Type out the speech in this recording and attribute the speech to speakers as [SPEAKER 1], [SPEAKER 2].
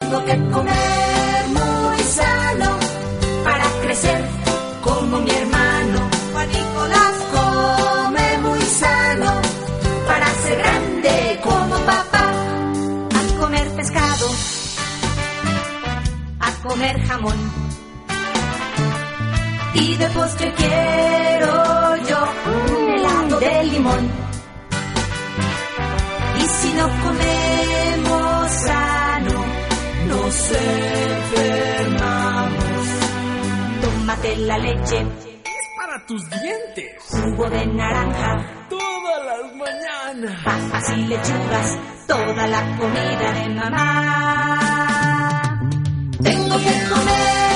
[SPEAKER 1] Tengo que comer muy sano para crecer como mi hermano. Juan Nicolás come muy sano para ser grande como papá. A comer pescado, a comer jamón, y de postre quiero yo un helado de limón. Y si no comemos sano, nos enfermamos. Tómate la leche,
[SPEAKER 2] es para tus dientes.
[SPEAKER 1] Jugo de naranja,
[SPEAKER 2] Todas las mañanas.
[SPEAKER 1] papas y lechugas, toda la comida de mamá. Tengo que comer